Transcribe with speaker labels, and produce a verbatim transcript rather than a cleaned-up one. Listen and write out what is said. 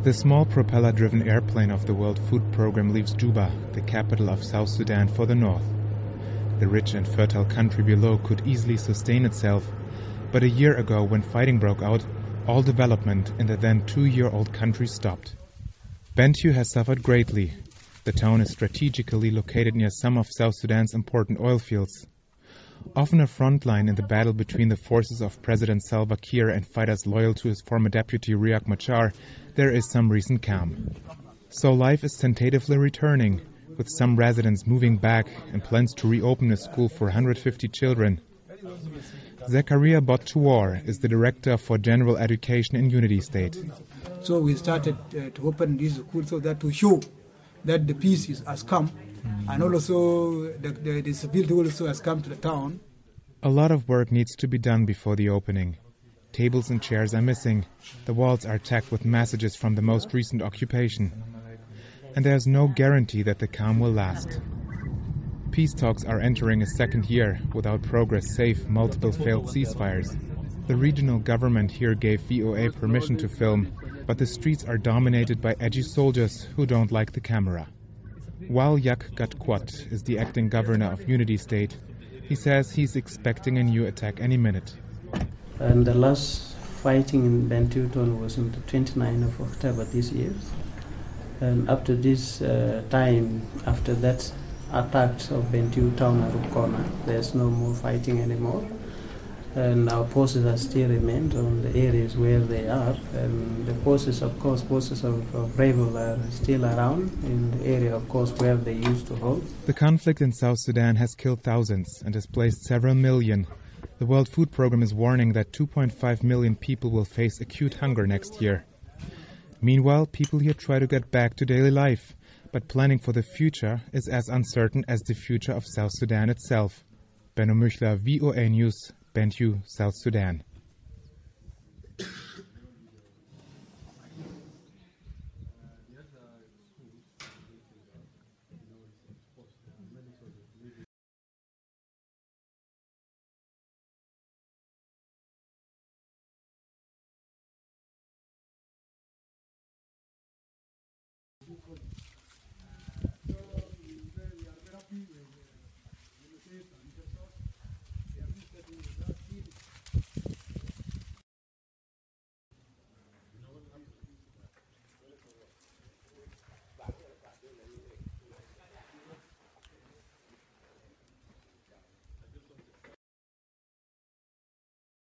Speaker 1: The small propeller-driven airplane of the World Food Programme leaves Juba, the capital of South Sudan, for the north. The rich and fertile country below could easily sustain itself, but a year ago, when fighting broke out, all development in the then two-year-old country stopped. Bentiu has suffered greatly. The town is strategically located near some of South Sudan's important oil fields. Often a front line in the battle between the forces of President Salva Kiir and fighters loyal to his former deputy Riek Machar, there is some recent calm. So life is tentatively returning, with some residents moving back and plans to reopen a school for one hundred fifty children. Zakaria Bottuor is the director for general education in Unity State.
Speaker 2: So we started uh, to open this school so that to show that the peace is, has come, mm. and also the, the, the stability also has come to the town.
Speaker 1: A lot of work needs to be done before the opening. Tables and chairs are missing. The walls are tacked with messages from the most recent occupation. And there's no guarantee that the calm will last. Peace talks are entering a second year without progress save multiple failed ceasefires. The regional government here gave V O A permission to film, but the streets are dominated by edgy soldiers who don't like the camera. While Yak Gatkwat is the acting governor of Unity State, he says he's expecting a new attack any minute.
Speaker 3: And the last fighting in Bentiu town was on the twenty-ninth of October this year. And up to this uh, time, after that attacks of Bentiu town and Rukona, there's no more fighting anymore. And our forces are still remained on the areas where they are. And the forces, of course, forces of, of Rebel are still around in the area, of course, where they used to hold.
Speaker 1: The conflict in South Sudan has killed thousands and displaced several million. The World Food Programme is warning that two point five million people will face acute hunger next year. Meanwhile, people here try to get back to daily life, but planning for the future is as uncertain as the future of South Sudan itself. Benno Müchler, V O A News, Bentiu, South Sudan.